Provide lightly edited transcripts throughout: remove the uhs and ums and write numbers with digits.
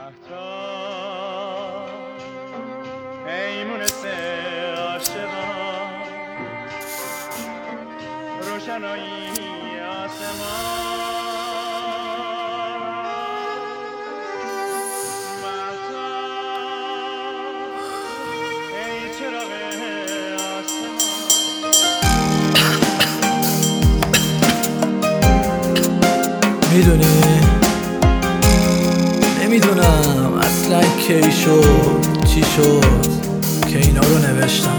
مهتاب ایمون سه عاشقان روشنایی آسمان مهتاب ای چراغ آسمان میدونی نمیدونم اصلا کی شد چی شد که اینا رو نوشتم.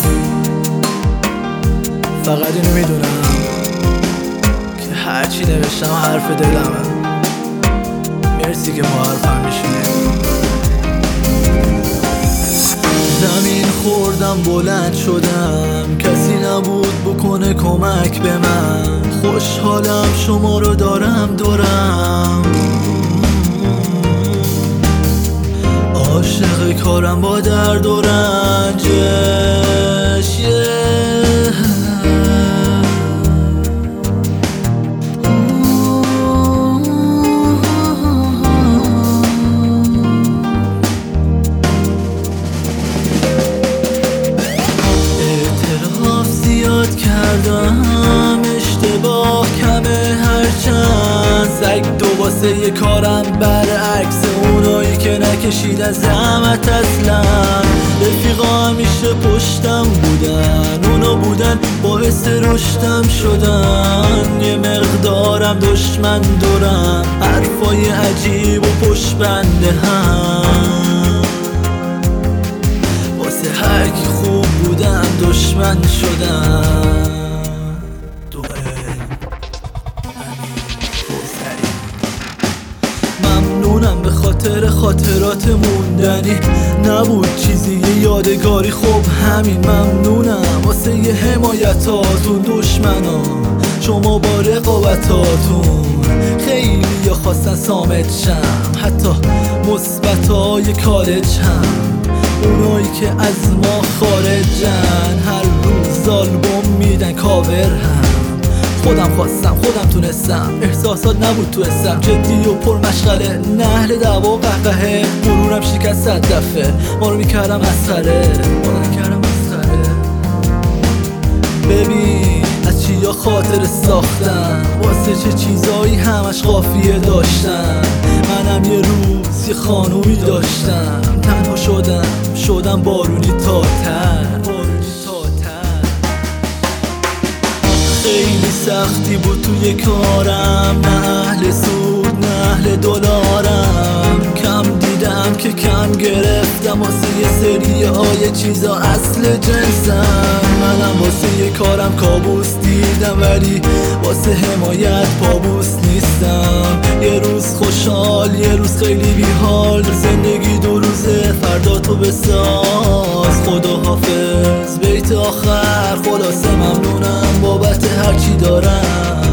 فقط اینو میدونم که هرچی نوشتم حرف دلمه. مرسی که با حرفم میشینه. زمین خوردم بلند شدم، کسی نبود بکنه کمک به من. خوشحالم شما رو دارم دورم، عاشق کارم با درد و رنجش. اعتراف زیاد کردم، اشتباه کمه هرچند. سگ دو واسه یه کارم برعکس اونایی که نکشیدن زحمت اصلا. رفیقا همیشه پشتم بودن، اونا بودن باعث رشدم شدن. یه مقدارم دشمن دارم، حرفای عجیب و پشت بنده هم. واسه هر کی خوب بودم دشمن شدم. ممنونم به خاطر خاطرات موندنی، نبود چیزی یه یادگاری. خب همین ممنونم واسه یه حمایتاتون دشمنا. شما با رقابتاتون خیلی یا خواستن سامت شم، حتی مثبتای کالج هم. اونایی که از ما خارجن هر روز آلبوم میدن کاور هم. خودم خواستم خودم تونستم، احساسات نبود تو اسم. جدی و پر مشغله، نهل دعوا و قهقهه. مرورم شکست 100 دفعه، ما رو میکردم مسخره. ببین از چیا خاطر ساختم، واسه چه چیزایی همش قافیه داشتم. منم یه روز یه خانومی داشتم، تنها شدم بارونی تا ته. خیلی سختی بود توی کارم، نه اهل سود نه اهل دلارم. کم دیدم که کم گرفتم واسه یه سری های چیزا اصل جنسم. منم واسه یه کارم کابوس دیدم، ولی واسه حمایت پابوس نیستم. یه روز خوشحال یه روز خیلی بیحال، زندگی 2 روزه فردا تو بساز. خدا حافظ بیت آخر، خلاصه ممنونم بابت هرچی دارم.